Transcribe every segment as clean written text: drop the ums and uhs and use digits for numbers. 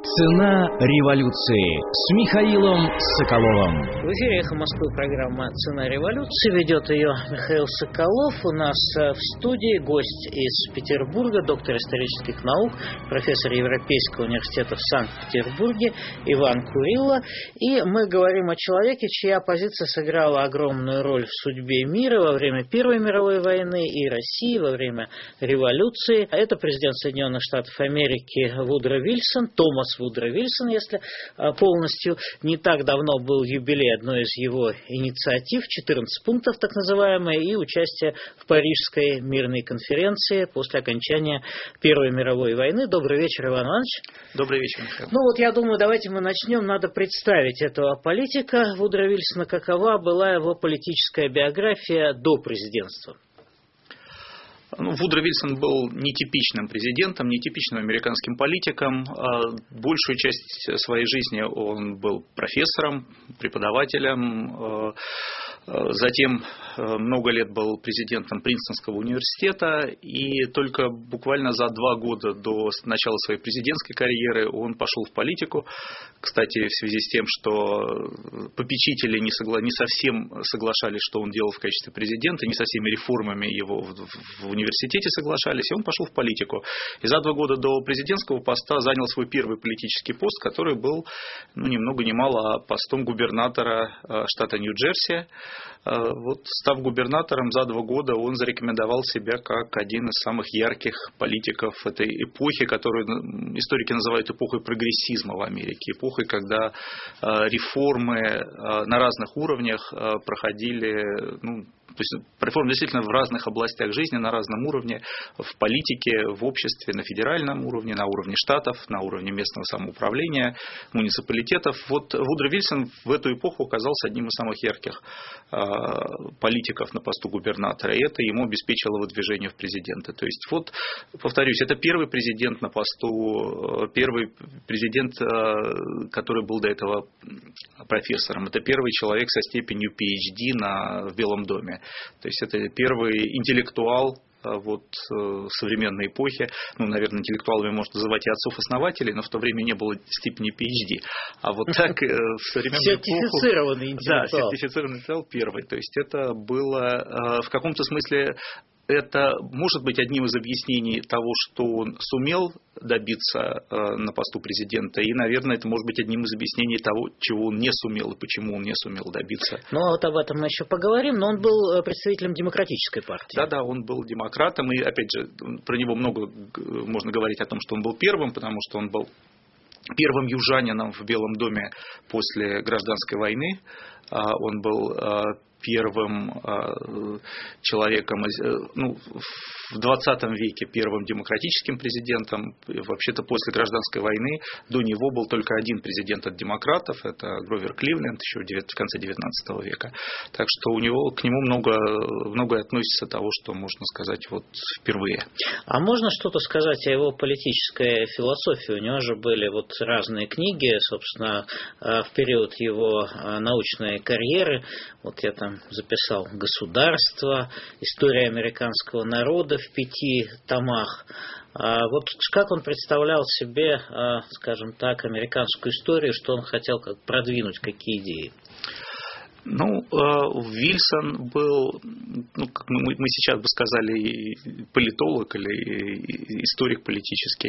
Цена революции с Михаилом Соколовым. В эфире «Эхо Москвы» программа «Цена революции». Ведет ее Михаил Соколов. У нас в студии гость из Петербурга, доктор исторических наук, профессор Европейского университета в Санкт-Петербурге Иван Курило. И мы говорим о человеке, чья позиция сыграла огромную роль в судьбе мира во время Первой мировой войны и России во время революции. Это президент Соединенных Штатов Америки Вудро Вильсон, Томас Вудро Вильсон, если полностью. Не так давно был юбилей одной из его инициатив, 14 пунктов так называемые, и участие в Парижской мирной конференции после окончания Первой мировой войны. Добрый вечер, Иван Иванович. Добрый вечер, Михаил. Ну вот я думаю, давайте мы начнем. Надо представить этого политика Вудро Вильсона. Какова была его политическая биография до президентства? Вудро Вильсон был нетипичным президентом, нетипичным американским политиком. Большую часть своей жизни он был профессором, преподавателем. Затем много лет был президентом Принстонского университета, и только буквально за 2 года до начала своей президентской карьеры он пошел в политику. Кстати, в связи с тем, что попечители не совсем соглашались, что он делал в качестве президента, не со всеми реформами его в университете соглашались, и он пошел в политику. И за 2 года до президентского поста занял свой первый политический пост, который был ни много ни мало постом губернатора штата Нью-Джерси. Вот, став губернатором за 2 года, он зарекомендовал себя как один из самых ярких политиков этой эпохи, которую историки называют эпохой прогрессизма в Америке. Эпохой, когда реформы на разных уровнях проходили, то есть реформы действительно в разных областях жизни, на разном уровне, в политике, в обществе, на федеральном уровне, на уровне штатов, на уровне местного самоуправления, муниципалитетов. Вот Вудро Вильсон в эту эпоху оказался одним из самых ярких политиков на посту губернатора, и это ему обеспечило выдвижение в президенты. То есть, вот, повторюсь, это первый президент на посту, первый президент, который был до этого профессором. Это первый человек со степенью PhD в Белом доме. То есть это первый интеллектуал современной эпохи. Наверное, интеллектуалами можно называть и отцов-основателей, но в то время не было степени PhD. А вот так в современную эпоху... Сертифицированный интеллектуал. Да, сертифицированный интеллектуал первый. То есть это было в каком-то смысле... Это может быть одним из объяснений того, что он сумел добиться на посту президента, и, наверное, это может быть одним из объяснений того, чего он не сумел и почему он не сумел добиться. Ну, вот об этом мы еще поговорим, но он был представителем демократической партии. Да, он был демократом, и, опять же, про него много можно говорить о том, что он был первым, потому что он был первым южанином в Белом доме после гражданской войны. Он был первым человеком, в 20 веке первым демократическим президентом. Вообще-то после гражданской войны до него был только один президент от демократов, это Гровер Кливленд, еще в конце 19 века. Так что к нему многое относится того, что можно сказать впервые. А можно что-то сказать о его политической философии? У него же были разные книги, собственно, в период его научной карьеры. Я там записал «Государство», «История американского народа» в 5 томах. Как он представлял себе, скажем так, американскую историю, что он хотел продвинуть, какие идеи? Вильсон был, как мы сейчас бы сказали, политолог или историк политический.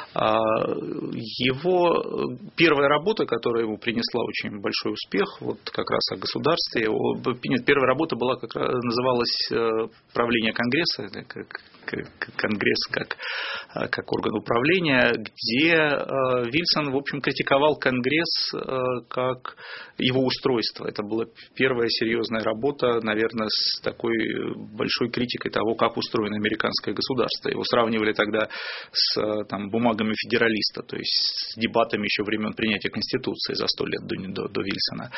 Его первая работа, которая ему принесла очень большой успех, как раз о государстве, первая работа была называлась «Правление Конгресса», Конгресс как орган управления, где Вильсон, в общем, критиковал Конгресс как его устройство. Это была первая серьезная работа, наверное, с такой большой критикой того, как устроено американское государство. Его сравнивали тогда с бумагами федералиста, то есть с дебатами еще времен принятия Конституции за 100 лет до Вильсона.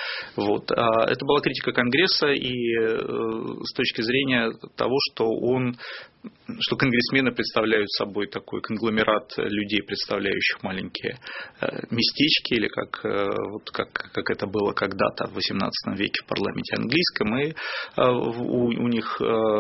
Это была критика Конгресса, и с точки зрения того, что он что конгрессмены представляют собой такой конгломерат людей, представляющих маленькие местечки, или как это было когда-то в XVIII веке в парламенте английском, и у них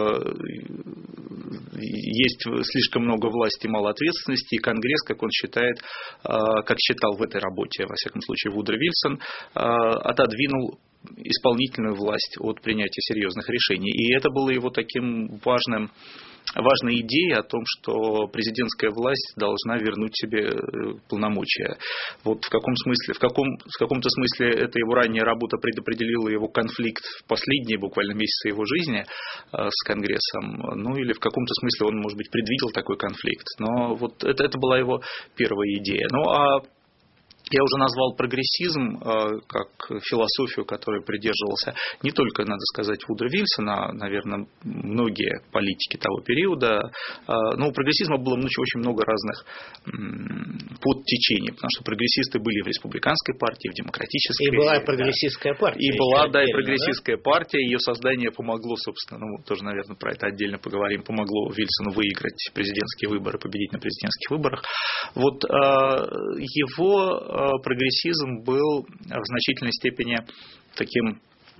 есть слишком много власти и мало ответственности, и Конгресс, как он считает, как считал в этой работе, во всяком случае, Вудро Вильсон, отодвинул исполнительную власть от принятия серьезных решений. И это было его таким важной идеей о том, что президентская власть должна вернуть себе полномочия. Вот в каком-то смысле эта его ранняя работа предопределила его конфликт в последние буквально месяцы его жизни с Конгрессом. Ну или в каком-то смысле он, может быть, предвидел такой конфликт. Но вот это была его первая идея. Ну а я уже назвал прогрессизм как философию, которой придерживался не только, надо сказать, Вудро Вильсон, а, наверное, многие политики того периода. Но у прогрессизма было очень много разных подтечений, потому что прогрессисты были в республиканской партии, в демократической. И была прогрессистская партия. И была, да, и прогрессистская партия. Ее создание помогло, собственно, тоже, наверное, про это отдельно поговорим, помогло Вильсону выиграть президентские выборы, победить на президентских выборах. Вот его прогрессизм был в значительной степени таким,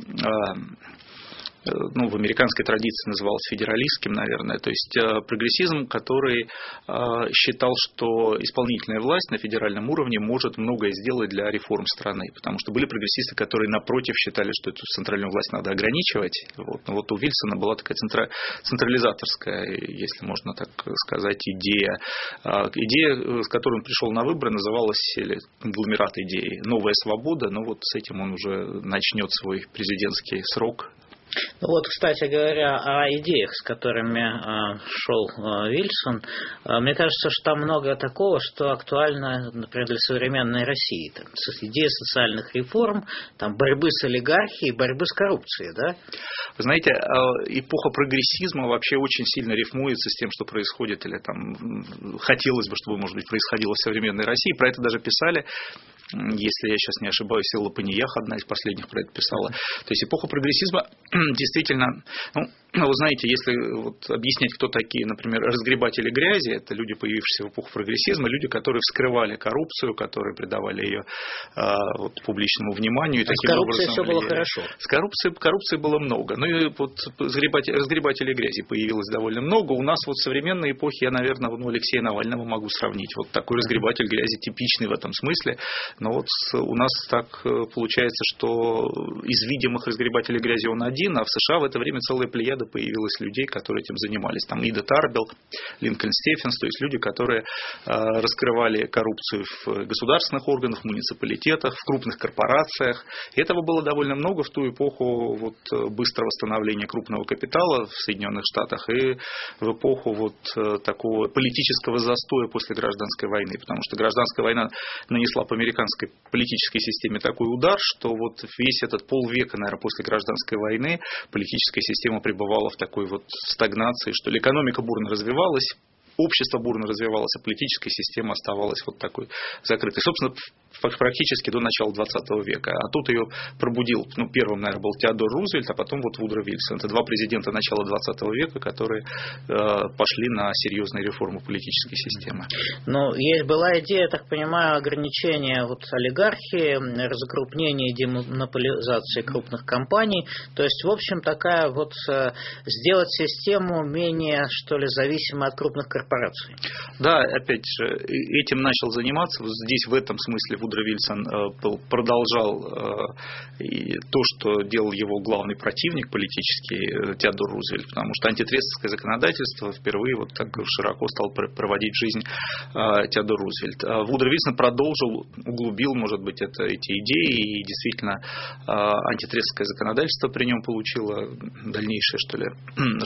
в американской традиции назывался федералистским, наверное, то есть прогрессизм, который считал, что исполнительная власть на федеральном уровне может многое сделать для реформ страны, потому что были прогрессисты, которые, напротив, считали, что эту центральную власть надо ограничивать. Но вот у Вильсона была такая централизаторская, если можно так сказать, идея, с которой он пришел на выборы, называлась, или конгломерат идеи, «Новая свобода», но вот с этим он уже начнет свой президентский срок. Ну вот, кстати говоря, о идеях, с которыми шел Вильсон, мне кажется, что там много такого, что актуально, например, для современной России. Там, идея социальных реформ, там, борьбы с олигархией, борьбы с коррупцией, да? Вы знаете, эпоха прогрессизма вообще очень сильно рифмуется с тем, что происходит, или там хотелось бы, чтобы, может быть, происходило в современной России. Про это даже писали, если я сейчас не ошибаюсь, Элла Паниях, одна из последних, про это писала. То есть эпоха прогрессизма действительно, вы знаете, если объяснять, кто такие, например, разгребатели грязи, это люди, появившиеся в эпоху прогрессизма, люди, которые вскрывали коррупцию, которые придавали ее публичному вниманию. И таким с коррупцией образом все было хорошо. С коррупцией было много. Ну и вот разгребателей грязи появилось довольно много. У нас в современной эпохе я, наверное, Алексея Навального могу сравнить. Вот такой разгребатель грязи, типичный в этом смысле. Но вот у нас так получается, что из видимых разгребателей грязи он один, а в США в это время целая плеяда появилась людей, которые этим занимались. Там Ида Тарбелл, Линкольн Стефенс, то есть люди, которые раскрывали коррупцию в государственных органах, в муниципалитетах, в крупных корпорациях. И этого было довольно много в ту эпоху быстрого становления крупного капитала в Соединенных Штатах и в эпоху такого политического застоя после гражданской войны. Потому что гражданская война нанесла по американской политической системе такой удар, что весь этот полвека, наверное, после гражданской войны политическая система пребывала в такой стагнации, что ли, экономика бурно развивалась, общество бурно развивалось, а политическая система оставалась такой закрытой. Собственно, практически до начала 20 века. А тут ее пробудил, первым, наверное, был Теодор Рузвельт, а потом Вудро Вильсон. Это два президента начала 20 века, которые пошли на серьезные реформы политической системы. Была идея, я так понимаю, ограничения олигархии, разукрупнения и демонополизации крупных компаний. То есть, в общем, такая сделать систему менее, что ли, зависимой от крупных корпораций. Да, опять же, этим начал заниматься. Здесь в этом смысле Вудро Вильсон продолжал то, что делал его главный противник политический Теодор Рузвельт, потому что антитрестовское законодательство впервые так широко стал проводить в жизнь Теодор Рузвельт. Вудро Вильсон продолжил, углубил, может быть, эти идеи, и действительно антитрестовское законодательство при нем получило дальнейшее, что ли,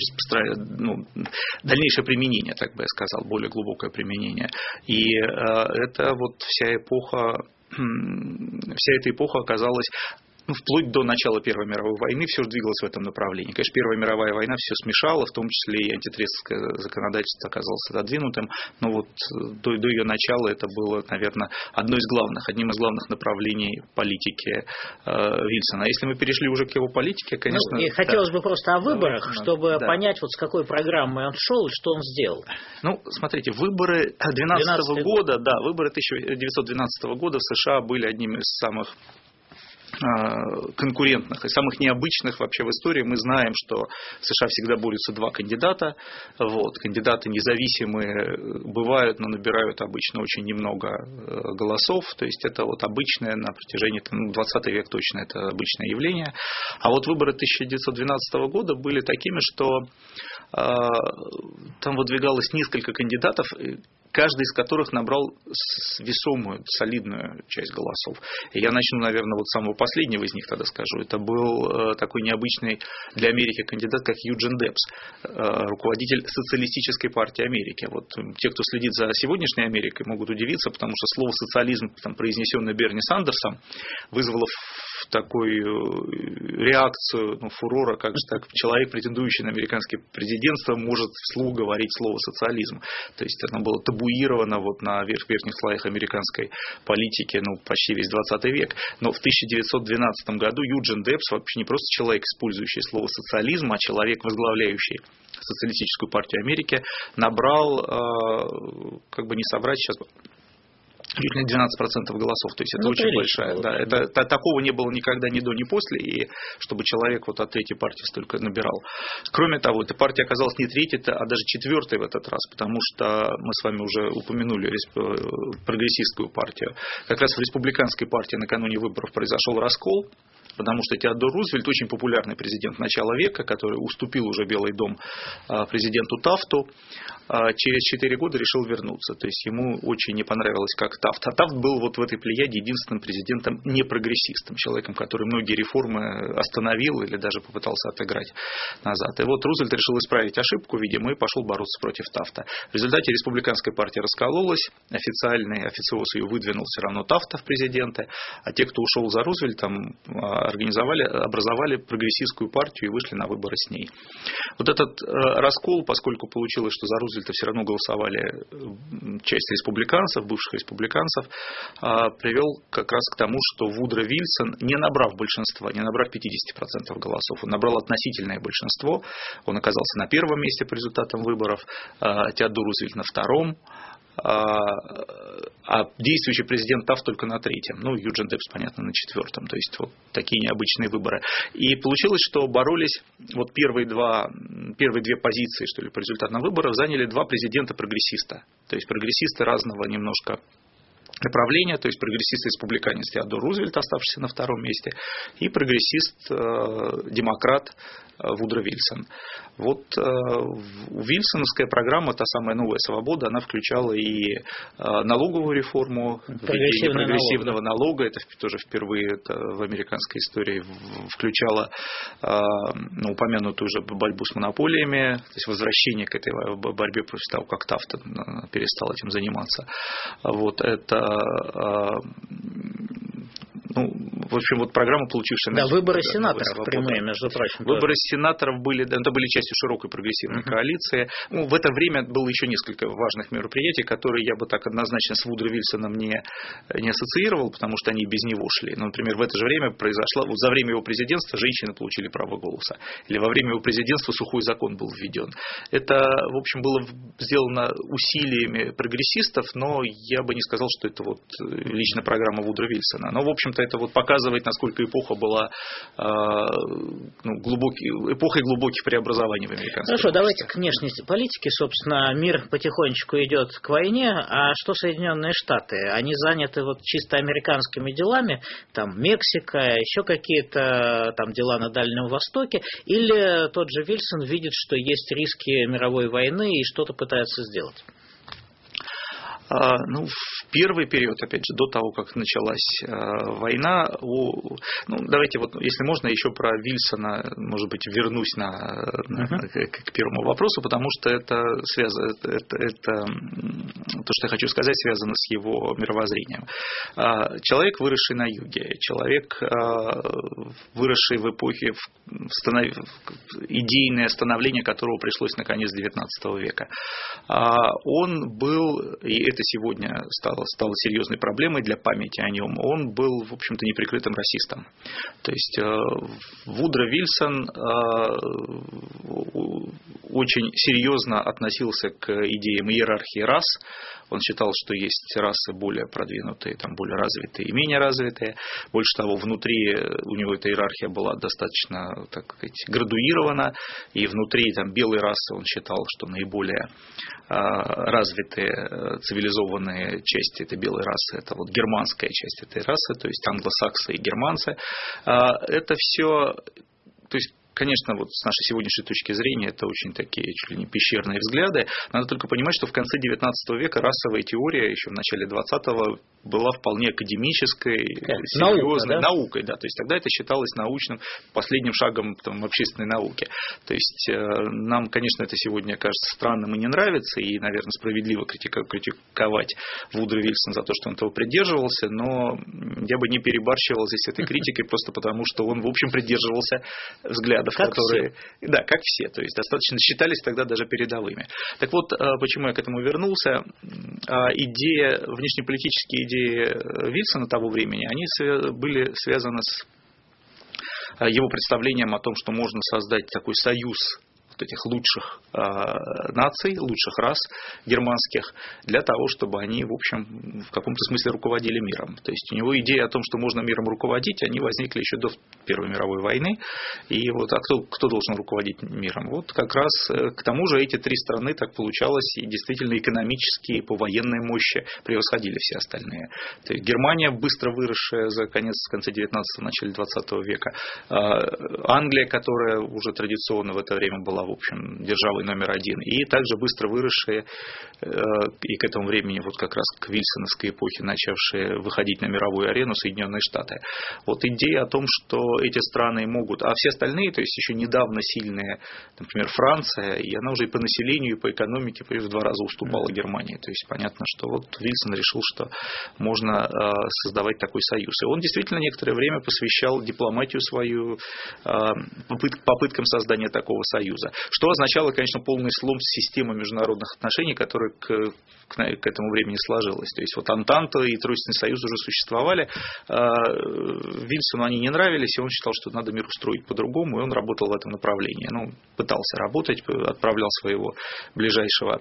дальнейшее применение, так бы я сказал, более глубокое применение. И это вся эта эпоха оказалась вплоть до начала Первой мировой войны все же двигалось в этом направлении. Конечно, Первая мировая война все смешала, в том числе и антитрестовское законодательство оказалось отодвинутым, но вот до ее начала это было, наверное, одним из главных направлений политики Вильсона. А если мы перешли уже к его политике, конечно... и хотелось бы просто о выборах, чтобы понять, вот с какой программой он шел и что он сделал. Смотрите, выборы 2012 года, выборы 1912 года в США были одним из самых конкурентных и самых необычных вообще в истории. Мы знаем, что в США всегда борются два кандидата. Кандидаты независимые бывают, но набирают обычно очень немного голосов. То есть это обычное на протяжении 20 век точно это обычное явление. А выборы 1912 года были такими, что там выдвигалось несколько кандидатов, каждый из которых набрал весомую, солидную часть голосов. И я начну, наверное, с самого последнего из них тогда скажу. Это был такой необычный для Америки кандидат, как Юджин Депс, руководитель Социалистической партии Америки. Те, кто следит за сегодняшней Америкой, могут удивиться, потому что слово «социализм», произнесенное Берни Сандерсом, вызвало такую реакцию, фурора, как же так человек, претендующий на американское президентство, может вслух говорить слово «социализм». То есть оно было табуировано на верхних слоях американской политики почти весь 20 век. Но в 1912 году Юджин Депс, вообще не просто человек, использующий слово «социализм», а человек, возглавляющий Социалистическую партию Америки, набрал, не соврать сейчас, чуть ли не 12% голосов, то есть это очень большая. Такого не было никогда ни до, ни после, и чтобы человек от третьей партии столько набирал. Кроме того, эта партия оказалась не третьей, а даже четвертой в этот раз, потому что мы с вами уже упомянули прогрессистскую партию. Как раз в республиканской партии накануне выборов произошел раскол, потому что Теодор Рузвельт, очень популярный президент начала века, который уступил уже Белый дом президенту Тафту, через 4 года решил вернуться. То есть ему очень не понравилось, как Тафт. А Тафт был в этой плеяде единственным президентом не-прогрессистом, человеком, который многие реформы остановил или даже попытался отыграть назад. И Рузвельт решил исправить ошибку, видимо, и пошел бороться против Тафта. В результате республиканская партия раскололась, официальный официоз ее выдвинул все равно Тафта в президенты, а те, кто ушел за Рузвельтом, образовали прогрессистскую партию и вышли на выборы с ней. Этот раскол, поскольку получилось, что за Рузвельта все равно голосовали часть республиканцев, бывших республиканцев, привел как раз к тому, что Вудро Вильсон, не набрав большинства, не набрав 50% голосов, он набрал относительное большинство, он оказался на первом месте по результатам выборов, Теодор Рузвельт на втором, а действующий президент Тафт только на третьем. Юджин Депс, понятно, на четвертом. То есть такие необычные выборы. И получилось, что боролись первые две позиции, что ли, по результатам выборов заняли два президента-прогрессиста. То есть прогрессисты разного немножко направления, то есть прогрессист-республиканец Теодор Рузвельт, оставшийся на втором месте, и прогрессист-демократ Вудро Вильсон. Вильсоновская программа, та самая «Новая свобода», она включала и налоговую реформу, введение прогрессивного налога, это тоже впервые в американской истории, включала упомянутую уже борьбу с монополиями, то есть возвращение к этой борьбе после того, как Тафт перестал этим заниматься. Программа, получившая... выборы сенаторов прямые, между прочим. Выборы сенаторов были частью широкой прогрессивной коалиции. В это время было еще несколько важных мероприятий, которые я бы так однозначно с Вудро Вильсоном не ассоциировал, потому что они без него шли. Например, в это же время произошло, за время его президентства женщины получили право голоса. Или во время его президентства сухой закон был введен. Это, в общем, было сделано усилиями прогрессистов, но я бы не сказал, что это лично программа Вудро Вильсона. Но, в общем-то, это показывает, насколько эпоха была эпохой глубоких преобразований в американской политике. Давайте к внешней политике. Собственно, мир потихонечку идет к войне. А что Соединенные Штаты? Они заняты чисто американскими делами, там Мексика, еще какие-то там дела на Дальнем Востоке, или тот же Вильсон видит, что есть риски мировой войны и что-то пытается сделать? В первый период, опять же, до того, как началась война, давайте если можно, еще про Вильсона, может быть, вернусь к первому вопросу, потому что это то, что я хочу сказать, связано с его мировоззрением. Человек, выросший на юге, человек, выросший в эпохе, идейное становление которого пришлось на конец XIX века, он был, и это сегодня стало серьезной проблемой для памяти о нем, он был, в общем-то, неприкрытым расистом. То есть Вудро Вильсон очень серьезно относился к идеям иерархии рас. Он считал, что есть расы более продвинутые, более развитые и менее развитые. Больше того, внутри у него эта иерархия была достаточно, так сказать, градуирована. И внутри белой расы он считал, что наиболее развитые цивилизованные части этой белой расы — это германская часть этой расы, то есть англосаксы и германцы. Это все, то есть, конечно, с нашей сегодняшней точки зрения это очень такие чуть ли не пещерные взгляды. Надо только понимать, что в конце XIX века расовая теория еще в начале XX была вполне академической, серьезной наукой. Да. То есть тогда это считалось научным последним шагом общественной науки. То есть нам, конечно, это сегодня кажется странным и не нравится, и, наверное, справедливо критиковать Вудро Вильсона за то, что он этого придерживался, но я бы не перебарщивал здесь этой критикой просто потому, что он, в общем, придерживался взглядов, которые, да, как все, то есть достаточно считались тогда даже передовыми. Так вот, почему я к этому вернулся? Внешнеполитические идеи Вильсона того времени, они были связаны с его представлением о том, что можно создать такой союз этих лучших наций, лучших рас германских, для того, чтобы они, в общем, в каком-то смысле руководили миром. То есть у него идея о том, что можно миром руководить, они возникли еще до Первой мировой войны. И кто должен руководить миром? Как раз к тому же эти три страны, так получалось, и действительно экономически и по военной мощи превосходили все остальные. То есть Германия, быстро выросшая в конце 19-го, начале 20 века, Англия, которая уже традиционно в это время была, в общем, державой номер один, и также быстро выросшие и к этому времени, как раз к вильсоновской эпохе, начавшие выходить на мировую арену Соединенные Штаты. Идея о том, что эти страны могут, а все остальные, то есть еще недавно сильные, например, Франция, и она уже и по населению, и по экономике в 2 раза уступала Германии. То есть понятно, что Вильсон решил, что можно создавать такой союз. И он действительно некоторое время посвящал дипломатию свою попыткам создания такого союза. Что означало, конечно, полный слом системы международных отношений, которая к этому времени сложилась. То есть Антанта и Тройственный союз уже существовали. Вильсону они не нравились, и он считал, что надо мир устроить по-другому, и он работал в этом направлении. Пытался работать, отправлял своего ближайшего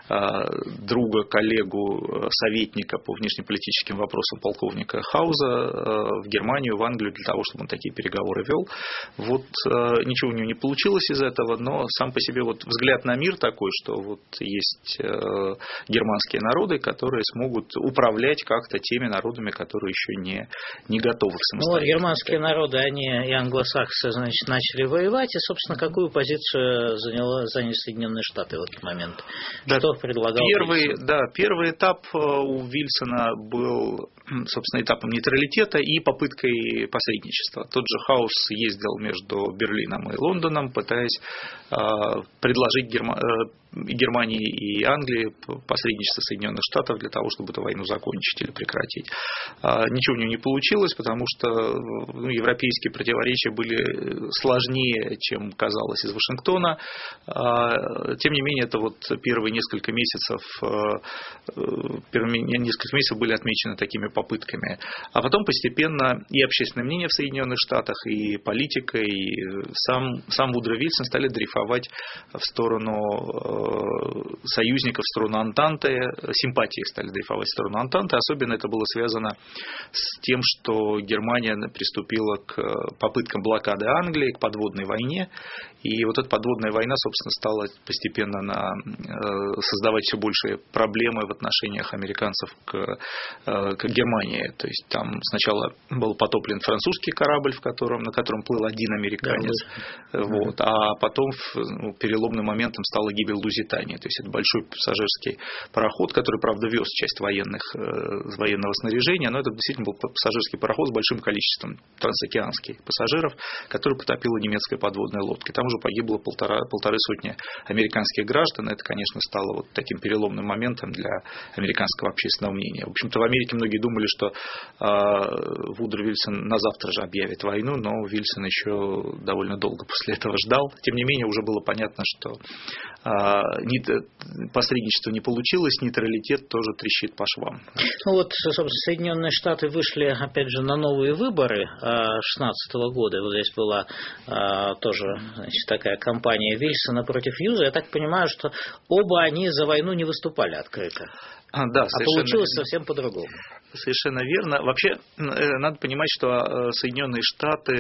друга, коллегу, советника по внешнеполитическим вопросам полковника Хауза в Германию, в Англию, для того, чтобы он такие переговоры вел. Ничего у него не получилось из этого, но сам по себе взгляд на мир такой, что есть германские народы, которые смогут управлять как-то теми народами, которые еще не готовы к самостоятельности. Германские народы, они и англосаксы, начали воевать, и, собственно, какую позицию заняли Соединенные Штаты в этот момент? Да, что предлагал Вильсон? Первый этап у Вильсона был, собственно, этапом нейтралитета и попыткой посредничества. Тот же Хаус ездил между Берлином и Лондоном, пытаясь предложить Германии и Англии посредничество Соединенных Штатов для того, чтобы эту войну закончить или прекратить. Ничего у него не получилось, потому что европейские противоречия были сложнее, чем казалось из Вашингтона. Тем не менее, это первые несколько месяцев были отмечены такими попытками. А потом постепенно и общественное мнение в Соединенных Штатах, и политика, и сам Вудро Вильсон стали дрейфовать в сторону союзников, в сторону Антанты, симпатии стали дрейфовать в сторону Антанты. Особенно это было связано с тем, что Германия приступила к попыткам блокады Англии, к подводной войне. И эта подводная война, собственно, стала постепенно создавать все большие проблемы в отношениях американцев к Германии. То есть там сначала был потоплен французский корабль, на котором плыл один американец. А потом переломным моментом стала гибель Лузитании. То есть это большой пассажирский пароход, который, правда, вез часть военного снаряжения, но это действительно был пассажирский пароход с большим количеством трансокеанских пассажиров, который потопила немецкая подводная лодка. Там уже погибло полторы сотни американских граждан. Это, конечно, стало вот таким переломным моментом для американского общественного мнения. В общем-то, в Америке многие думали, что Вудро Вильсон на завтра же объявит войну, но Вильсон еще довольно долго после этого ждал. Тем не менее, уже было понятно, что посредничество не получилось, нейтралитет тоже трещит по швам. Ну вот, собственно, Соединенные Штаты вышли, опять же, на новые выборы 2016 года. Вот здесь была тоже, значит, такая кампания Вильсона против Хьюза. Я так понимаю, что оба они за войну не выступали открыто. Да, получилось совсем по-другому. Совершенно верно. Вообще, надо понимать, что в Соединенных Штатах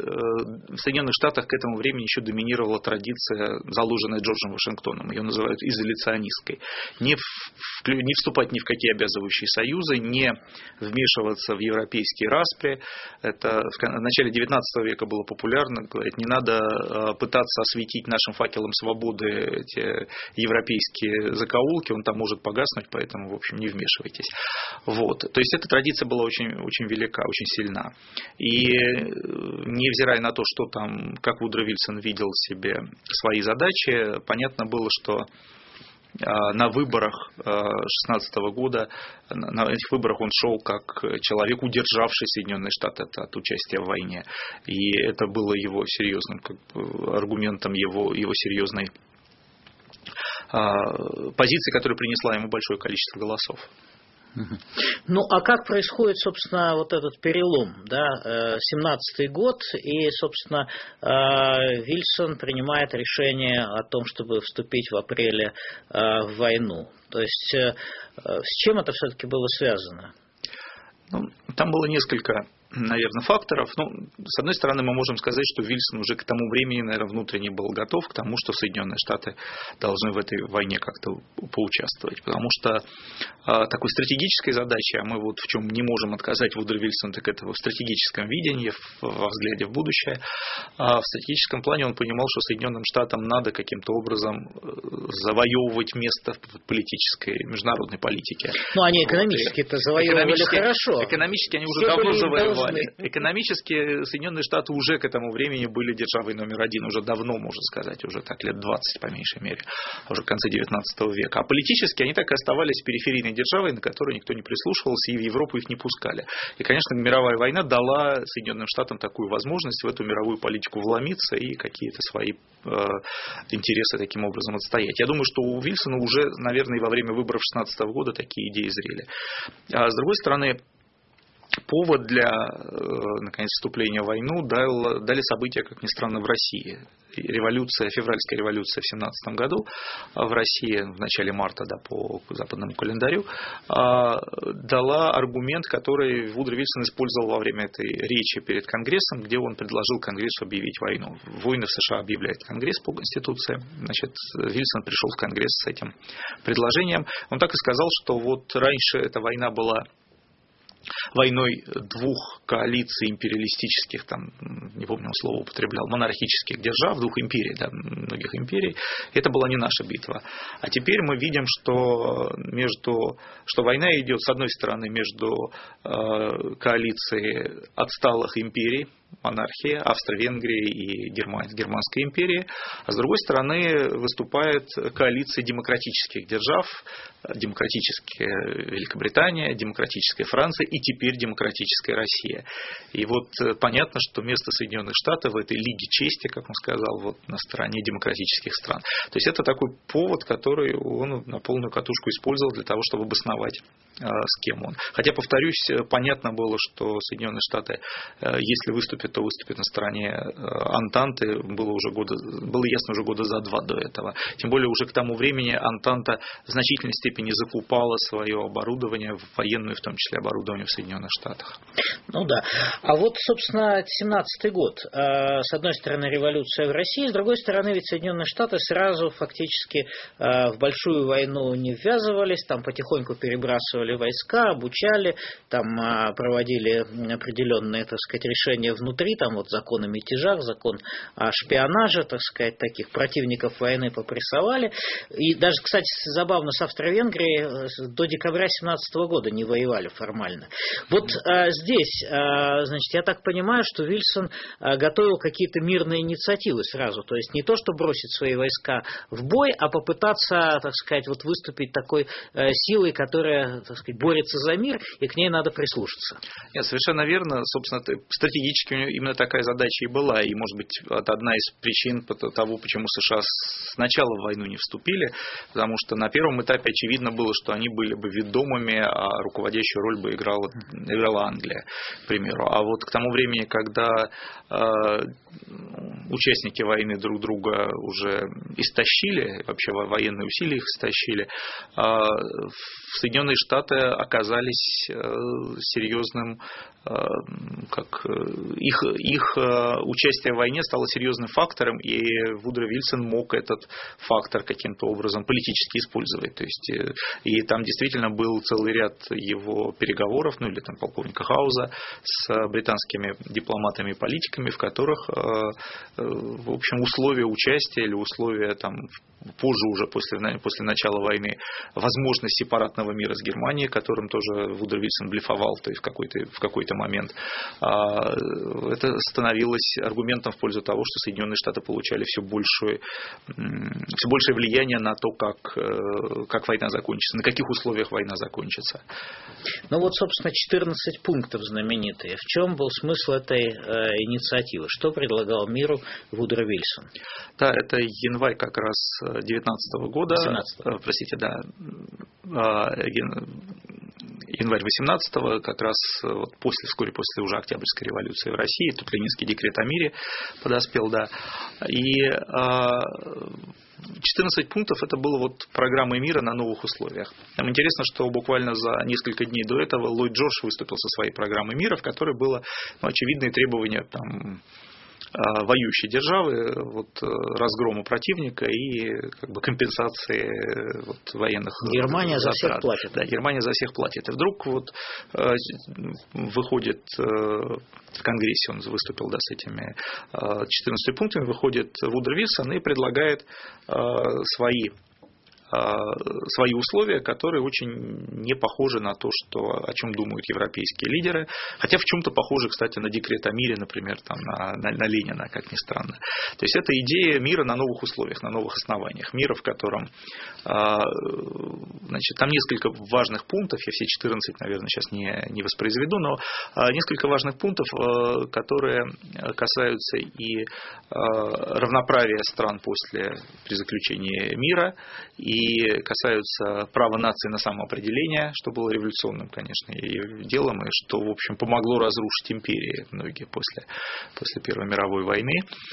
к этому времени еще доминировала традиция, заложенная Джорджем Вашингтоном. Ее называют изоляционистской. Не вступать ни в какие обязывающие союзы, не вмешиваться в европейские распри. Это в начале XIX века было популярно. Говорят, не надо пытаться осветить нашим факелом свободы эти европейские закоулки, он там может погаснуть, поэтому, в общем, не вмешивайтесь. Вот. То есть эта традиция была очень, очень велика, очень сильна. И невзирая на то, что там, как Вудро Вильсон видел себе свои задачи, понятно было, что на выборах 2016 года, на этих выборах он шел как человек, удержавший Соединенные Штаты от участия в войне. И это было его серьезным аргументом, его серьезной позиции, которая принесла ему большое количество голосов. Ну, а как происходит, собственно, вот этот перелом, да, 17-й год, и, собственно, Вильсон принимает решение о том, чтобы вступить в апреле в войну. То есть, с чем это все-таки было связано? Ну, там было несколько, наверное, факторов. Ну, с одной стороны, мы можем сказать, что Вильсон уже к тому времени, наверное, внутренне был готов к тому, что Соединенные Штаты должны в этой войне как-то поучаствовать. Потому что такой стратегической задачей, а мы вот в чем не можем отказать Вудро Вильсону, так это в стратегическом видении, во взгляде в будущее. А в стратегическом плане он понимал, что Соединенным Штатам надо каким-то образом завоевывать место в политической, международной политике. Ну, они экономически-то завоевывали хорошо. Экономически они уже давно завоевали. Экономически Соединенные Штаты уже к этому времени были державой номер один. Уже давно, можно сказать, уже так лет 20 по меньшей мере. Уже в конце 19 века. А политически они так и оставались периферийной державой, на которую никто не прислушивался, и в Европу их не пускали. И, конечно, мировая война дала Соединенным Штатам такую возможность в эту мировую политику вломиться и какие-то свои интересы таким образом отстоять. Я думаю, что у Вильсона уже, наверное, и во время выборов 2016 года такие идеи зрели. А с другой стороны, повод для, наконец, вступления в войну дали события, как ни странно, в России. Февральская революция в 17 году в России, в начале марта, да, по западному календарю, дала аргумент, который Вудро Вильсон использовал во время этой речи перед Конгрессом, где он предложил Конгрессу объявить войну. Войны в США объявляет Конгресс по Конституции. Значит, Вильсон пришел в Конгресс с этим предложением. Он так и сказал, что вот раньше эта война была войной двух коалиций империалистических, там, не помню, слово употреблял, монархических держав, двух империй, да, многих империй. Это была не наша битва. А теперь мы видим, что война идет, с одной стороны, между коалицией отсталых империй, монархии, Австро-Венгрии и Германской империи, а с другой стороны выступает коалиция демократических держав, демократическая Великобритания, демократическая Франция и теперь демократическая Россия. И вот понятно, что место Соединенных Штатов в этой лиге чести, как он сказал, вот на стороне демократических стран. То есть это такой повод, который он на полную катушку использовал для того, чтобы обосновать, с кем он. Хотя, повторюсь, понятно было, что Соединенные Штаты, если выступят, то выступят на стороне Антанты, было ясно уже года за два до этого. Тем более уже к тому времени Антанта в значительной степени закупала свое оборудование, военное в том числе оборудование в Соединенных Штатах. Ну да. А вот, собственно, 17-й год. С одной стороны, революция в России, с другой стороны, ведь Соединенные Штаты сразу фактически в большую войну не ввязывались, там потихоньку перебрасывали войска, обучали, там проводили определенные, так сказать, решения внутри 3, там вот закон о мятежах, закон о шпионаже, так сказать, таких противников войны попрессовали. И даже, кстати, забавно, с Австро-Венгрией до декабря 2017 года не воевали формально. Вот здесь, значит, я так понимаю, что Вильсон готовил какие-то мирные инициативы сразу, то есть не то, что бросить свои войска в бой, а попытаться, так сказать, вот выступить такой силой, которая, так сказать, борется за мир, и к ней надо прислушаться. Нет, совершенно верно. Собственно, стратегически у него именно такая задача и была, и, может быть, это одна из причин того, почему США сначала в войну не вступили, потому что на первом этапе очевидно было, что они были бы ведомыми, а руководящую роль бы играла Англия, к примеру. А вот к тому времени, когда участники войны друг друга уже истощили, вообще военные усилия их истощили, Соединенные Штаты оказались серьезным, их участие в войне стало серьезным фактором, и Вудро Вильсон мог этот фактор каким-то образом политически использовать. То есть, и там действительно был целый ряд его переговоров, ну или там полковника Хауза с британскими дипломатами и политиками, в которых, в общем, условия участия или условия там позже уже после начала войны возможность сепаратного мира с Германией, которым тоже Вудро Вильсон блефовал, то есть в какой-то момент, это становилось аргументом в пользу того, что Соединенные Штаты получали все большее влияние на то, как война закончится, на каких условиях война закончится. Ну вот, собственно, 14 пунктов знаменитые. В чем был смысл этой инициативы? Что предлагал миру Вудро Вильсон? Да, это январь как раз 19 года. 18. Простите, да. Январь 18-го, как раз вот вскоре после уже Октябрьской революции в России, тут Ленинский декрет о мире подоспел, да. И 14 пунктов это было вот программой мира на новых условиях. Нам интересно, что буквально за несколько дней до этого Ллойд Джордж выступил со своей программой мира, в которой было очевидные требования там воюющей державы, вот, разгрома противника и как бы компенсации вот, военных Германия затрат. За всех платит. Да, Германия за всех платит. И вдруг вот выходит в Конгрессе, он выступил с этими 14 пунктами, выходит Вудро Вильсон и предлагает свои условия, которые очень не похожи на то, о чем думают европейские лидеры, хотя в чем-то похожи, кстати, на декрет о мире, например, там, на Ленина, как ни странно. То есть это идея мира на новых условиях, на новых основаниях. Мира, в котором, значит, там несколько важных пунктов, я все 14, наверное, сейчас не воспроизведу, но несколько важных пунктов, которые касаются и равноправия стран при заключении мира, и касаются права нации на самоопределение, что было революционным, конечно, и делом, и что, в общем, помогло разрушить империи многие после Первой мировой войны.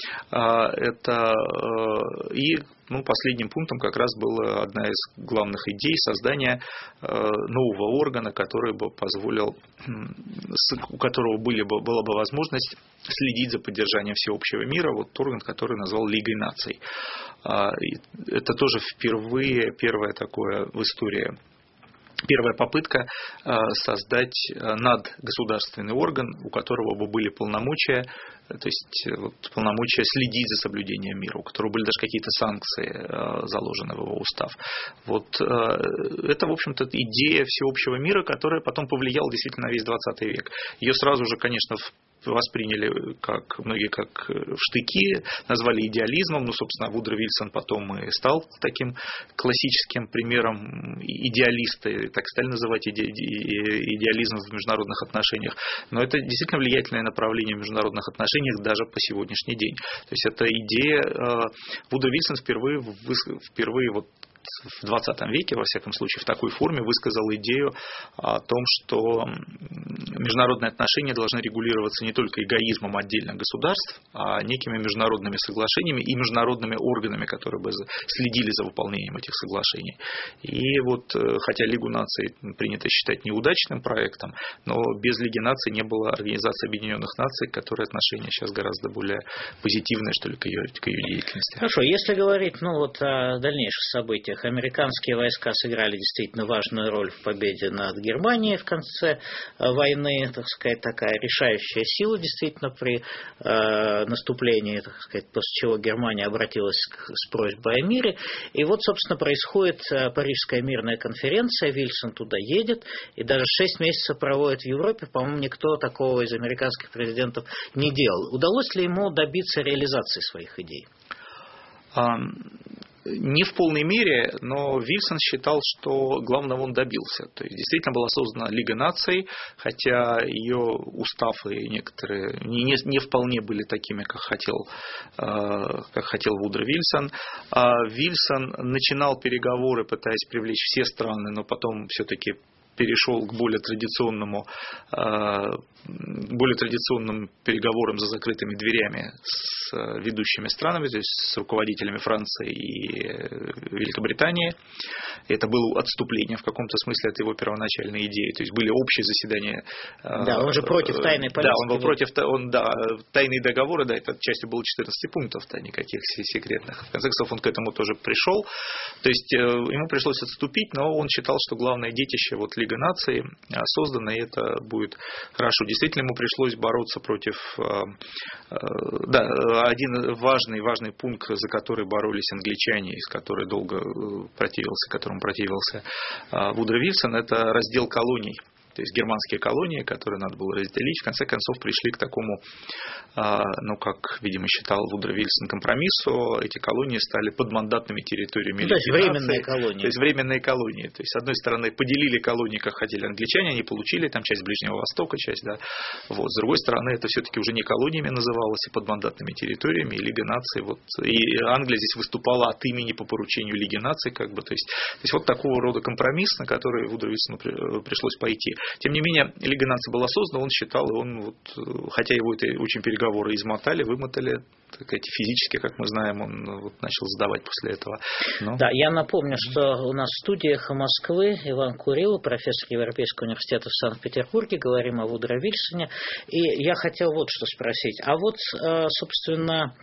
Последним пунктом как раз была одна из главных идей создания нового органа, который бы позволил, у которого была бы возможность следить за поддержанием всеобщего мира, вот орган, который назвал Лигой наций. Это тоже первое такое в истории. Первая попытка создать надгосударственный орган, у которого бы были полномочия, то есть полномочия следить за соблюдением мира, у которого были даже какие-то санкции заложены в его устав. Вот это, в общем-то, идея всеобщего мира, которая потом повлияла действительно на весь 20 век. Ее сразу же, конечно, восприняли многие как штыки, назвали идеализмом. Собственно, Вудро Вильсон потом и стал таким классическим примером идеалиста, так стали называть идеализм в международных отношениях. Но это действительно влиятельное направление в международных отношениях даже по сегодняшний день. То есть эта идея Вудро Вильсон впервые вот в 20 веке, во всяком случае, в такой форме высказал идею о том, что международные отношения должны регулироваться не только эгоизмом отдельных государств, а некими международными соглашениями и международными органами, которые бы следили за выполнением этих соглашений. И вот, хотя Лигу наций принято считать неудачным проектом, но без Лиги наций не было Организации Объединенных Наций, к которой отношение сейчас гораздо более позитивное, что ли, к ее деятельности. Хорошо, если говорить о дальнейших событиях событиях. Американские войска сыграли действительно важную роль в победе над Германией в конце войны, так сказать, такая решающая сила действительно при наступлении, так сказать, после чего Германия обратилась с просьбой о мире. И вот, собственно, происходит Парижская мирная конференция, Вильсон туда едет, и даже 6 месяцев проводит в Европе, по-моему, никто такого из американских президентов не делал. Удалось ли ему добиться реализации своих идей? Не в полной мере, но Вильсон считал, что главного он добился. То есть действительно была создана Лига наций, хотя ее устав и некоторые не вполне были такими, как хотел Вудро Вильсон. Вильсон начинал переговоры, пытаясь привлечь все страны, но потом все-таки перешел к более традиционным переговорам за закрытыми дверями с ведущими странами, то есть с руководителями Франции и Великобритании. Это было отступление в каком-то смысле от его первоначальной идеи. То есть были общие заседания. Да, он же против тайной политики. Да, он был против тайные договоры, да, это частью было 14 пунктов, да, никаких секретных. В конце концов, он к этому тоже пришел. То есть ему пришлось отступить, но он считал, что главное детище Лига наций создана, и это будет хорошо. Действительно, ему пришлось бороться против... Да, один важный пункт, за который боролись англичане, и которому противился Вудро Вильсон, это раздел колоний. То есть германские колонии, которые надо было разделить, в конце концов пришли к такому, как, видимо, считал Вудро Вильсон, компромиссу. Эти колонии стали подмандатными территориями. То есть временные колонии. То есть временные колонии. То есть, с одной стороны, поделили колонии, как хотели англичане, они получили там часть Ближнего Востока, часть, да. Вот. С другой стороны, это все-таки уже не колониями называлось, а подмандатными территориями, и Лига наций. Вот. И Англия здесь выступала от имени по поручению Лиги наций, как бы. То есть вот такого рода компромисс, на который Вудро Вильсону пришлось пойти. Тем не менее, Лига наций была создана, он считал, и хотя его это очень переговоры вымотали, так сказать, физически, как мы знаем, он начал сдавать после этого. Да, я напомню, что у нас в студии «Эхо Москвы» Иван Курилов, профессор Европейского университета в Санкт-Петербурге, говорим о Вудро Вильсоне. И я хотел вот что спросить. А вот, собственно,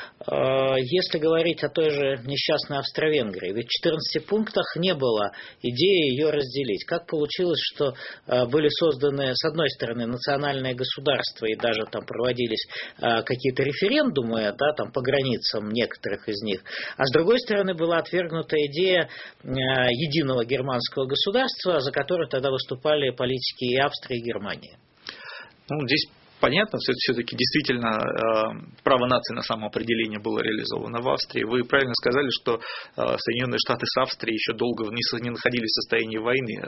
если говорить о той же несчастной Австро-Венгрии, ведь в 14 пунктах не было идеи ее разделить. Как получилось, что были созданы, с одной стороны, национальные государства, и даже там проводились какие-то референдумы, да, там по границам некоторых из них, а с другой стороны была отвергнута идея единого германского государства, за которую тогда выступали политики и Австрии, и Германии? Здесь понятно, все-таки действительно право нации на самоопределение было реализовано в Австрии. Вы правильно сказали, что Соединенные Штаты с Австрией еще долго не находились в состоянии войны.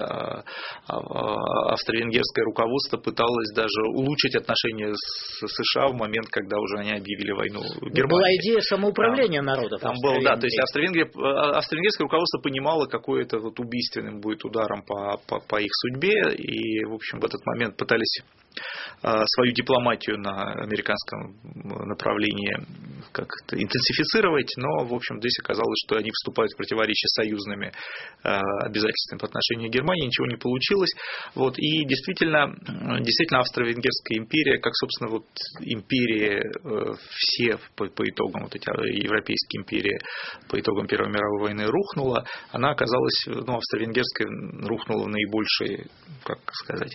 Австро-венгерское руководство пыталось даже улучшить отношения с США в момент, когда уже они объявили войну Германии. Была идея самоуправления народов. Там был, да, то есть австро-венгерское руководство понимало, какой это убийственным будет ударом по их судьбе, и, в общем, в этот момент пытались свою дипломатию на американском направлении как-то интенсифицировать, но, в общем, здесь оказалось, что они вступают в противоречие с союзными обязательствами по отношению к Германии, ничего не получилось. И действительно Австро-Венгерская империя, как, собственно, империи все по итогам, эти европейские империи по итогам Первой мировой войны рухнула, она оказалась, Австро-Венгерская рухнула в наибольшей, как сказать,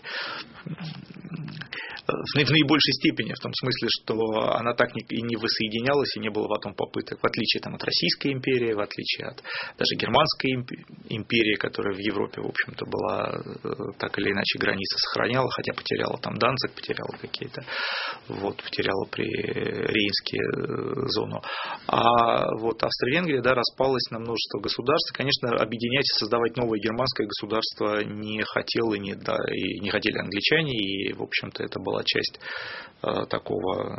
в наибольшей степени, в том смысле, что она так и не воссоединялась, и не было потом попыток, в отличие от Российской империи, в отличие от даже Германской империи, которая в Европе, в общем-то, была так или иначе границы сохраняла, хотя потеряла там Данциг, потеряла какие-то, потеряла при Рейнске зону. А Австро-Венгрия, распалась на множество государств. Конечно, объединять и создавать новое германское государство не хотел и не хотели англичане, и, в общем-то, это была часть такого,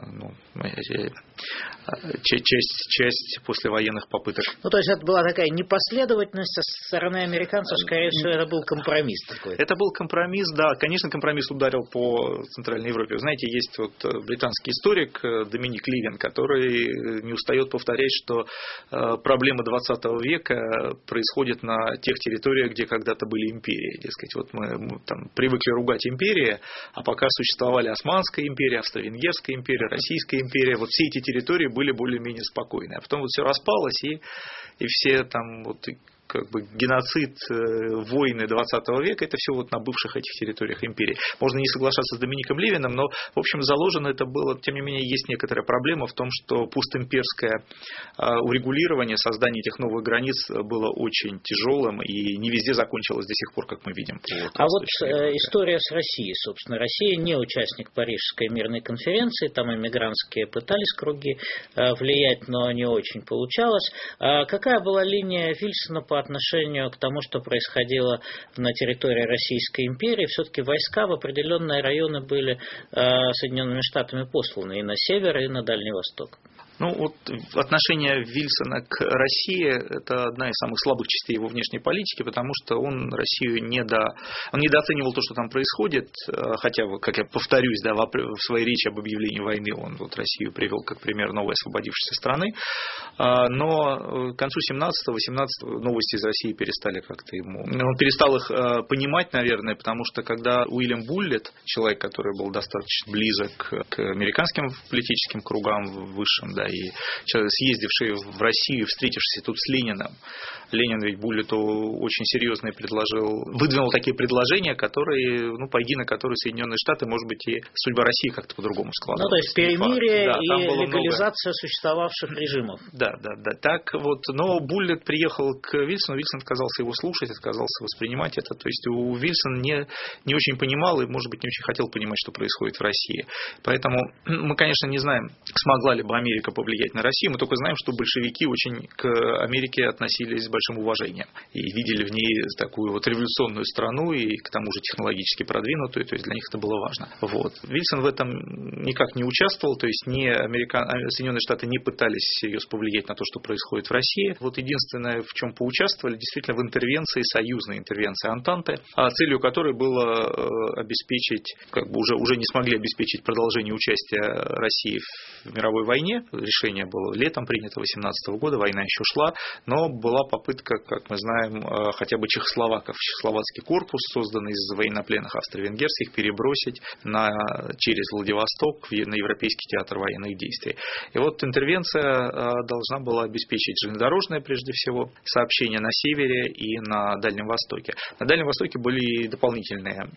часть послевоенных попыток. То есть это была такая непоследовательность со стороны американцев, скорее всего, это был компромисс такой. Это был компромисс, да, конечно, компромисс ударил по Центральной Европе. Вы знаете, есть британский историк Доминик Ливен, который не устает повторять, что проблемы 20 века происходят на тех территориях, где когда-то были империи. Дескать, мы там привыкли ругать империи, а пока существовали Османская империя, Австро-Венгерская империя, Российская империя, все эти территории были более-менее спокойны. А потом все распалось, и все там как бы геноцид, войны 20 века, это все вот на бывших этих территориях империи. Можно не соглашаться с Домиником Левиным, но, в общем, заложено это было, тем не менее, есть некоторая проблема в том, что постимперское урегулирование, создание этих новых границ было очень тяжелым и не везде закончилось до сих пор, как мы видим. А вот история с Россией, собственно. Россия не участник Парижской мирной конференции, там эмигрантские пытались круги влиять, но не очень получалось. Какая была линия Вильсона по отношению к тому, что происходило на территории Российской империи? Все-таки войска в определенные районы были Соединенными Штатами посланы и на север, и на Дальний Восток. Ну, вот отношение Вильсона к России – это одна из самых слабых частей его внешней политики, потому что он Россию он недооценивал то, что там происходит, хотя, как я повторюсь, да, в своей речи об объявлении войны он вот Россию привел как пример новой освободившейся страны, но к концу 17-18 новости из России перестали как-то он перестал их понимать, наверное, потому что когда Уильям Буллет, человек, который был достаточно близок к американским политическим кругам высшим, да, и человек, съездивший в Россию, встретившийся тут с Лениным. Ленин ведь Буллету очень серьезные выдвинул такие предложения, которые, пойди на которые Соединенные Штаты, может быть, и судьба России как-то по-другому складывалась. То есть перемирие и легализация существовавших режимов. Да. Так вот, но Буллет приехал к Вильсону, Вильсон отказался его слушать, отказался воспринимать это. То есть Вильсон не очень понимал и, может быть, не очень хотел понимать, что происходит в России. Поэтому мы, конечно, не знаем, смогла ли бы Америка повлиять на Россию. Мы только знаем, что большевики очень к Америке относились с большим уважением и видели в ней такую вот революционную страну и к тому же технологически продвинутую, то есть для них это было важно. Вот. Вильсон в этом никак не участвовал, то есть Соединенные Штаты не пытались всерьез повлиять на то, что происходит в России. Вот единственное, в чем поучаствовали, действительно в интервенции, союзной интервенции Антанты, целью которой было обеспечить, уже не смогли обеспечить продолжение участия России в мировой войне. Решение было летом принято 18 года, война еще шла, но была попытка, как мы знаем, хотя бы чехословацкий корпус, созданный из военнопленных австро-венгерских, перебросить через Владивосток на Европейский театр военных действий. И вот интервенция должна была обеспечить железнодорожное, прежде всего, сообщение на севере и на Дальнем Востоке. На Дальнем Востоке были дополнительные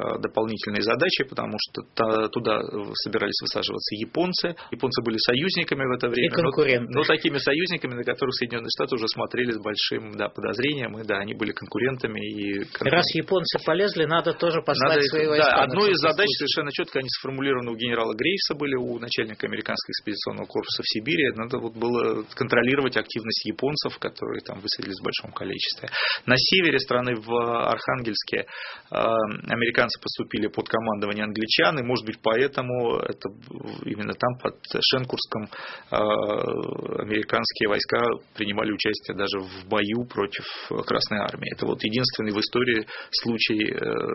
задачи, потому что туда собирались высаживаться японцы. Японцы были союзниками в это время, но такими союзниками, на которых Соединенные Штаты уже смотрели с большим подозрением, и они были конкурентами. Раз японцы полезли, надо тоже послать свои войска. Да, одной из задач совершенно четко они сформулированы у генерала Грейвса были, у начальника американского экспедиционного корпуса в Сибири. Надо было контролировать активность японцев, которые там высадились в большом количестве. На севере страны, в Архангельске, американцы поступили под командование англичан, и, может быть, поэтому именно там, под Шенкурском, американские войска принимали участие даже в бою против Красной Армии. Это вот единственный в истории случай,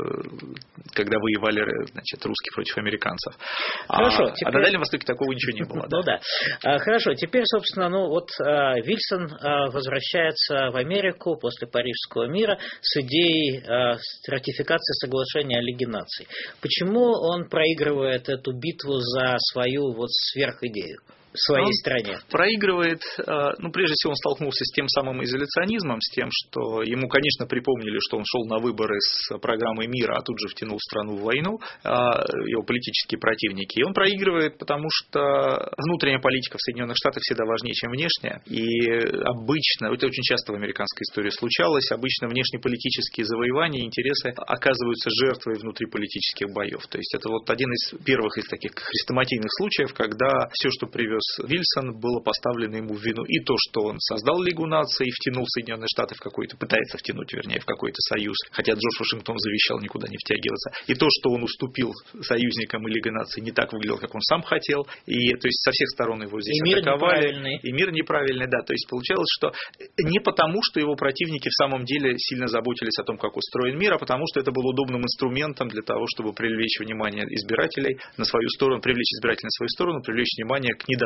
когда воевали, русские против американцев. Хорошо, на Дальнем Востоке такого ничего не было. Хорошо, теперь, собственно, Вильсон возвращается в Америку после Парижского мира с идеей ратификации соглашения о Лиге наций. Почему он проигрывает эту битву за свою сверхидею? в своей стране? Проигрывает, прежде всего он столкнулся с тем самым изоляционизмом, с тем, что ему, конечно, припомнили, что он шел на выборы с программой мира, а тут же втянул страну в войну, его политические противники. И он проигрывает, потому что внутренняя политика в Соединенных Штатах всегда важнее, чем внешняя. И обычно, это очень часто в американской истории случалось, обычно внешнеполитические завоевания, интересы оказываются жертвой внутриполитических боев. То есть это вот один из первых из таких хрестоматийных случаев, когда все, что привез Вильсон, было поставлено ему в вину. И то, что он создал Лигу наций и втянул Соединенные Штаты в какой-то, пытается втянуть, вернее, в какой-то союз, хотя Джордж Вашингтон завещал никуда не втягиваться. И то, что он уступил союзникам, и Лига наций не так выглядел, как он сам хотел. И то есть со всех сторон его здесь атаковали. И мир неправильный, да. То есть получалось, что не потому, что его противники в самом деле сильно заботились о том, как устроен мир, а потому что это был удобным инструментом для того, чтобы привлечь внимание избирателей на свою сторону, привлечь избирателей на свою сторону, привлечь внимание к недостатку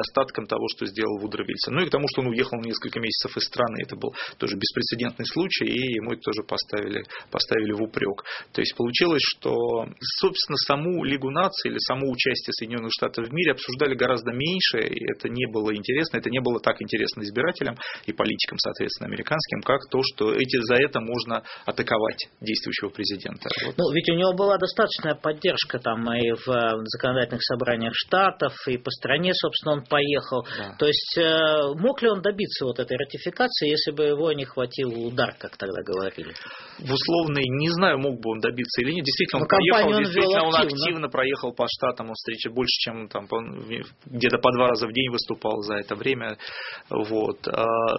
недостатком того, что сделал Вудро Вильсон. Ну и к тому, что он уехал на несколько месяцев из страны. Это был тоже беспрецедентный случай, и ему это тоже поставили в упрек. То есть получилось, что, собственно, саму Лигу наций или само участие Соединенных Штатов в мире обсуждали гораздо меньше, и это не было интересно, это не было так интересно избирателям и политикам, соответственно, американским, как то, что за это можно атаковать действующего президента. Вот. Ну, ведь у него была достаточная поддержка там и в законодательных собраниях штатов, и по стране, собственно, он поехал. Да. То есть мог ли он добиться вот этой ратификации, если бы его не хватил удар, как тогда говорили? В условной, не знаю, мог бы он добиться или нет. Действительно, он поехал, действительно, он активно проехал по штатам, он встречал больше, чем там, где-то по 2 раза в день выступал за это время. Вот.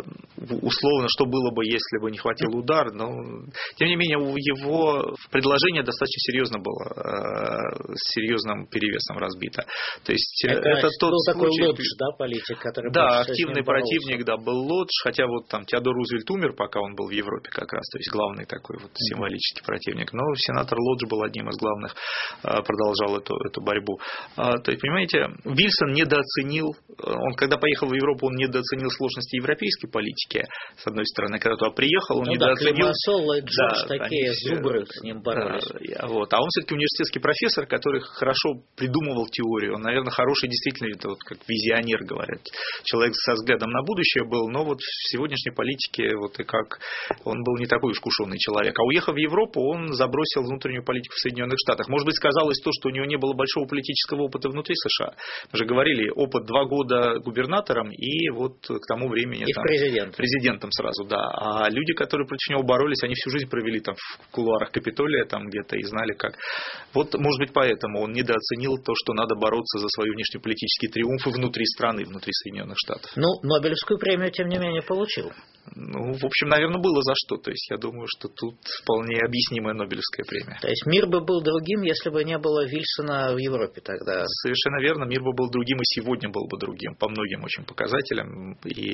Условно, что было бы, если бы не хватил удар, но тем не менее его предложение достаточно серьезно было, с серьезным перевесом разбито. То есть это тот был случай, такой Лодж, да, политик, который да, активный противник, да, был Лодж, хотя вот там Теодор Рузвельт умер, пока он был в Европе как раз, то есть главный такой вот символический противник, но сенатор Лодж был одним из главных, продолжал эту борьбу. То есть, понимаете, Вильсон недооценил, он когда поехал в Европу, он недооценил сложности европейской политики, с одной стороны, когда туда приехал, он недооценил... Климасол и Джордж, такие зубры с ним боролись. Вот. А он все-таки университетский профессор, который хорошо придумывал теорию, он, наверное, хороший, действительно, это вот как визионер, говорят, человек со взглядом на будущее был, но вот в сегодняшней политике вот и как он был не такой уж кушенный человек. А уехав в Европу, он забросил внутреннюю политику в Соединенных Штатах. Может быть, сказалось то, что у него не было большого политического опыта внутри США. Мы же говорили, опыт 2 года губернатором и вот к тому времени и там, президентом сразу, да. А люди, которые против него боролись, они всю жизнь провели там в кулуарах Капитолия там где-то и знали как. Вот, может быть, поэтому он недооценил то, что надо бороться за свои внешнеполитические триумфы внутри страны, внутри Соединенных Штатов. Ну, Нобелевскую премию, тем не менее, получил. Ну, в общем, наверное, было за что. То есть, я думаю, что тут вполне объяснимая Нобелевская премия. То есть, мир бы был другим, если бы не было Вильсона в Европе тогда. Совершенно верно. Мир бы был другим, и сегодня был бы другим. По многим очень показателям. И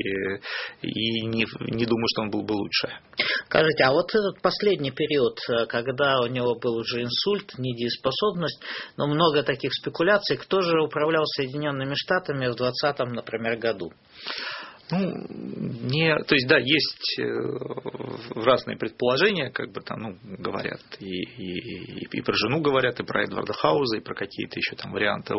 не думаю, что он был бы лучше. Скажите, а вот этот последний период, когда у него был уже инсульт, недееспособность, но много таких спекуляций, кто же управлял Соединенными Штатами в 2020, например, году? То есть, да, есть разные предположения, как бы там, говорят, и про жену говорят, и про Эдварда Хауза, и про какие-то еще там варианты.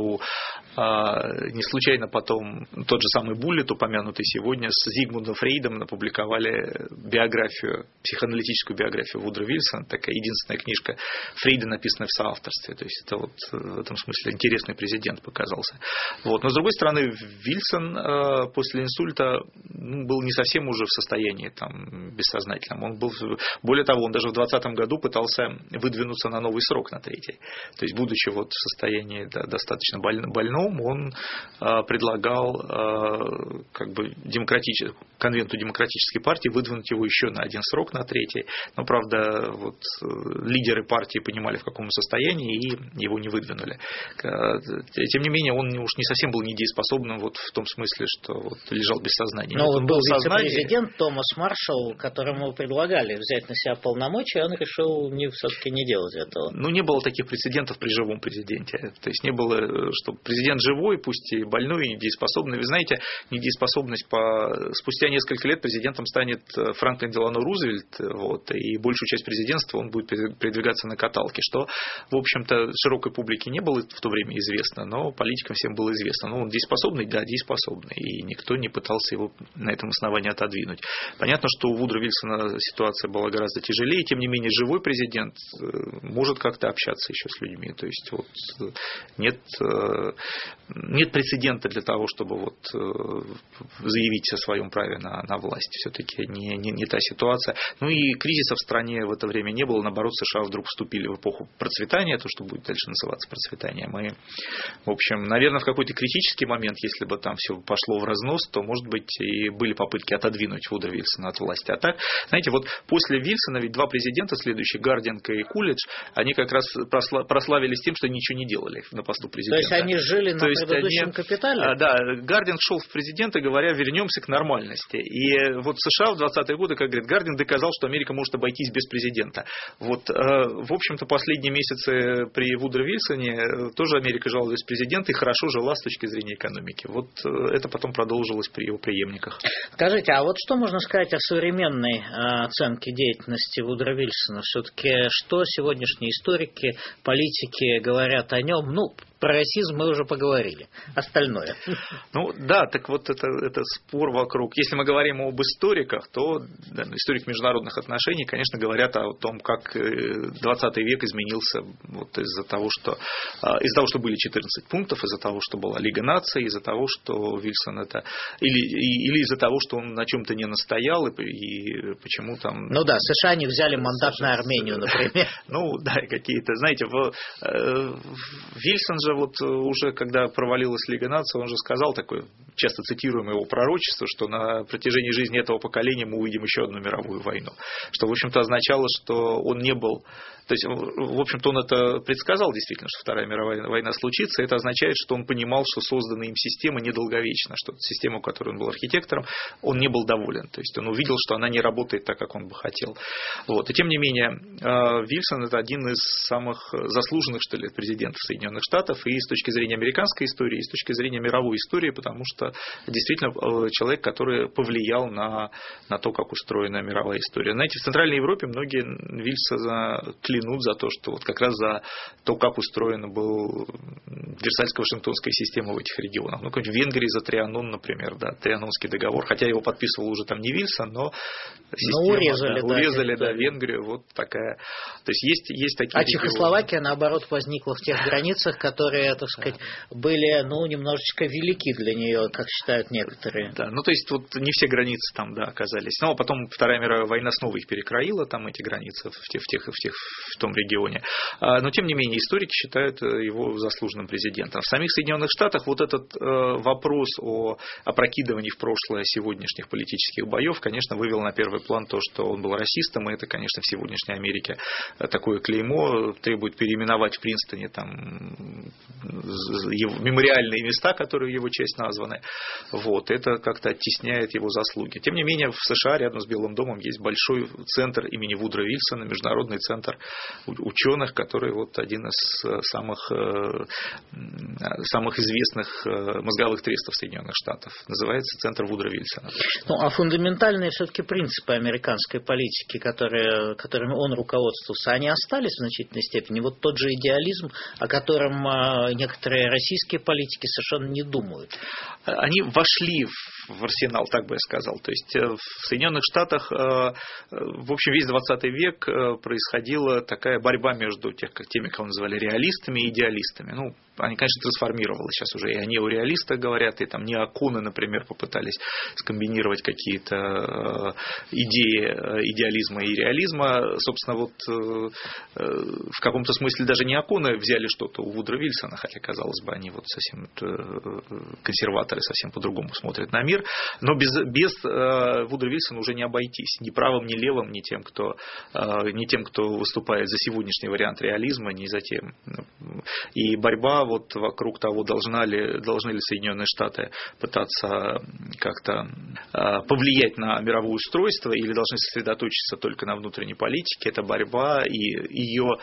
Не случайно потом тот же самый Буллит, упомянутый сегодня, с Зигмундом Фрейдом опубликовали биографию, психоаналитическую биографию Вудро Вильсона, такая единственная книжка Фрейда, написанная в соавторстве. То есть, это вот в этом смысле интересный президент показался. Вот. Но, с другой стороны, Вильсон после инсульта был не совсем уже в состоянии там, бессознательном. Он был, более того, он даже в 2020 году пытался выдвинуться на новый срок, на 3-й. То есть, будучи вот в состоянии достаточно больном, он предлагал как бы конвенту демократической партии выдвинуть его еще на 1 срок, на 3-й. Но, правда, вот, лидеры партии понимали, в каком состоянии, и его не выдвинули. Тем не менее, он уж не совсем был недееспособным вот в том смысле, что вот лежал без сознания. Но вот был вице-президент Томас Маршалл, которому предлагали взять на себя полномочия, он решил все-таки не делать этого. Не было таких прецедентов при живом президенте. То есть, не было, что президент живой, пусть и больной, и недееспособный. Вы знаете, недееспособность спустя несколько лет президентом станет Франклин Делано Рузвельт, вот, и большую часть президентства он будет передвигаться на каталке, что, в общем-то, широкой публике не было в то время известно, но политикам всем было известно. Он дееспособный, да, дееспособный, и никто не пытался его на этом основании отодвинуть. Понятно, что у Вудро Вильсона ситуация была гораздо тяжелее, тем не менее живой президент может как-то общаться еще с людьми. То есть, вот, нет прецедента для того, чтобы вот заявить о своем праве на власть. Все-таки не та ситуация. И кризиса в стране в это время не было. Наоборот, США вдруг вступили в эпоху процветания, то, что будет дальше называться процветанием. И, в общем, наверное, в какой-то критический момент, если бы там все пошло в разнос, то, может быть, и были попытки отодвинуть Вудро Вильсона от власти. А так, знаете, вот после Вильсона ведь 2 президента следующие, Гардинг и Кулидж, они как раз прославились тем, что ничего не делали на посту президента. То есть, они жили на предыдущем «Капитале». Да, Гардин шел в президенты, говоря, вернемся к нормальности. И вот США в 20-е годы, как говорит Гардин, доказал, что Америка может обойтись без президента. Вот, в общем-то, последние месяцы при Вудро Вильсоне тоже Америка жила без президента и хорошо жила с точки зрения экономики. Вот это потом продолжилось при его преемниках. Скажите, а вот что можно сказать о современной оценке деятельности Вудро Вильсона? Все-таки что сегодняшние историки, политики говорят о нем? Ну, про расизм мы уже поговорили. Остальное. Ну да, так вот это спор вокруг. Если мы говорим об историках, то историки международных отношений, конечно, говорят о том, как 20 век изменился вот из-за того, что были 14 пунктов, из-за того, что была Лига наций, из-за того, что Вильсон это... Или из-за того, что он на чем-то не настоял, и почему там... Ну да, США не взяли мандат на Армению, например. Ну да, какие-то, знаете, Вильсон же вот уже, когда провалилась Лига наций, он же сказал такое, часто цитируемое его пророчество, что на протяжении жизни этого поколения мы увидим еще одну мировую войну. Что, в общем-то, означало, что он не был... То есть, в общем-то, он это предсказал действительно, что Вторая мировая война случится. Это означает, что он понимал, что созданная им система недолговечна, что система, которой он был архитектором, он не был доволен. То есть, он увидел, что она не работает так, как он бы хотел. Вот. И тем не менее, Вильсон – это один из самых заслуженных, что ли, президентов Соединенных Штатов и с точки зрения американской истории, и с точки зрения мировой истории, потому что действительно человек, который повлиял на то, как устроена мировая история. Знаете, в Центральной Европе многие Вильсона клянут за то, что вот как раз за то, как устроена была Версальско-Вашингтонская система в этих регионах. Ну, как в Венгрии за Трианон, например, да, Трианонский договор, хотя его подписывал уже там не Вильсон, но система, урезали Венгрию, вот такая. То есть есть такие. А Чехословакия, наоборот, возникла в тех границах, которые, так сказать, были, немножечко велики для нее, как считают некоторые. Да, то есть вот не все границы там, да, оказались. Но потом Вторая мировая война снова их перекроила, там эти границы в том регионе. Но тем не менее историки считают его заслуженным президентом. В самих Соединенных Штатах вот этот вопрос о опрокидывании в прошлое сегодняшних политических боев, конечно, вывел на первый план то, что он был расистом, и это, конечно, в сегодняшней Америке такое клеймо требует переименовать в Принстоне там мемориальные места, которые в его честь названы. Вот, это как-то оттесняет его заслуги. Тем не менее, в США рядом с Белым домом есть большой центр имени Вудро Вильсона, международный центр ученых, который вот один из самых известных мозговых трестов Соединенных Штатов. Называется Центр Вудро Вильсона. А фундаментальные все-таки принципы американской политики, которыми он руководствовался, они остались в значительной степени? Вот тот же идеализм, о котором некоторые российские политики совершенно не думают. Они вошли в арсенал, так бы я сказал. То есть в Соединенных Штатах, в общем, весь 20 век происходила такая борьба между теми, кого называли реалистами и идеалистами. Они, конечно, трансформировались сейчас уже. И о неореалистах говорят, и там неоконы, например, попытались скомбинировать какие-то идеи идеализма и реализма. Собственно, вот в каком-то смысле даже неоконы взяли что-то у Вудро Вильсона, хотя, казалось бы, они вот совсем консерваторы, совсем по-другому смотрят на мир. Но без Вудро Вильсона уже не обойтись. Ни правым, ни левым, ни тем, кто выступает за сегодняшний вариант реализма, ни за тем. И борьба вот вокруг того, должны ли Соединенные Штаты пытаться как-то повлиять на мировое устройство или должны сосредоточиться только на внутренней политике. Это борьба, и ее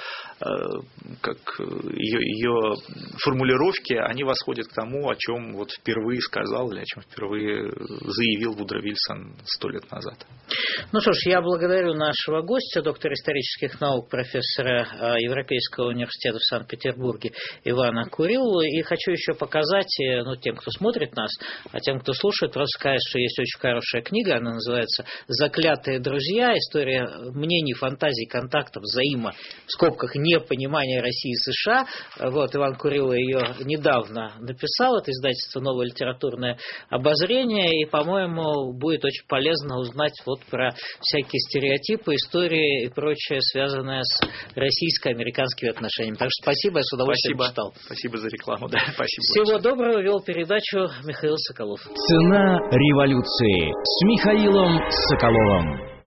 формулировки, они восходят к тому, о чем вот впервые сказал или о чем впервые заявил Вудро Вильсон 100 лет назад. Ну что ж, я благодарю нашего гостя, доктора исторических наук, профессора Европейского университета в Санкт-Петербурге Ивана Курилова. И хочу еще показать, тем, кто смотрит нас, а тем, кто слушает, просто сказать, что есть очень хорошая книга, она называется «Заклятые друзья. История мнений, фантазий, контактов, в скобках непонимания России и США». Вот, Иван Курилов ее недавно написал, это издательство «Новое литературное обозрение», и, по-моему, будет очень полезно узнать вот про всякие стереотипы, истории и прочее, связанное с российско-американскими отношениями. Так что спасибо, я с удовольствием читал. Спасибо за рекламу. Да, спасибо. Всего доброго. Вел передачу Михаил Соколов. Цена революции с Михаилом Соколовым.